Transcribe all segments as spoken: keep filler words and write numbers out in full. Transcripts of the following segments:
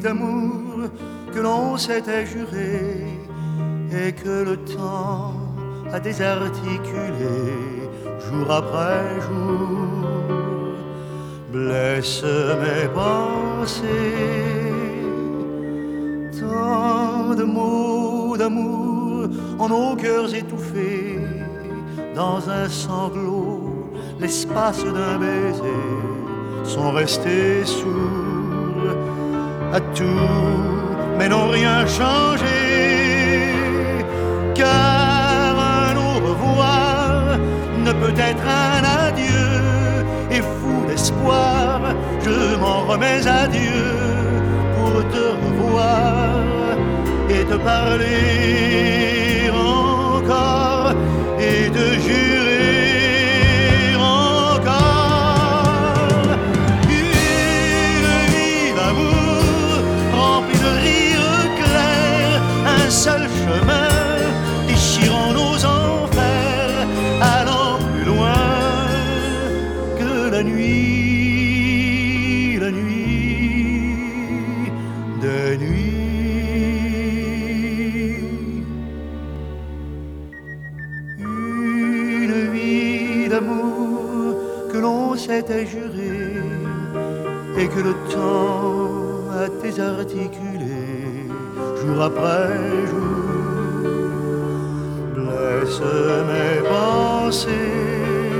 d'amour que l'on s'était juré et que le temps a désarticulé jour après jour, blesse mes pensées. Tant de mots d'amour en nos cœurs étouffés, dans un sanglot, l'espace d'un baiser, sont restés sourds à tout, mais n'ont rien changé, car un au revoir ne peut être un adieu, et fou d'espoir, je m'en remets à Dieu pour te revoir et te parler encore et te jurer encore une vie d'amour remplie de rires clairs, un seul chemin déchirant nos enfers, allant plus loin que la nuit, la nuit des nuits. D'amour que l'on s'était juré et que le temps a désarticulé jour après jour, blesse mes pensées.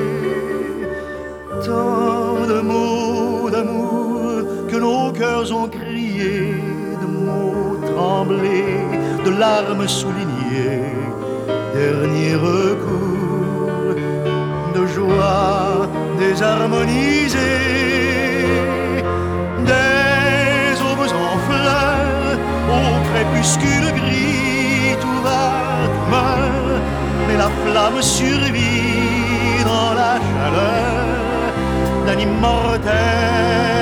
Tant de mots d'amour que nos cœurs ont criés, de mots tremblés, de larmes soulignées, dernier recours, de joie désharmonisée, des aubes en fleurs, au crépuscule gris, tout va, tout meurt, mais la flamme survit dans la chaleur d'un immortel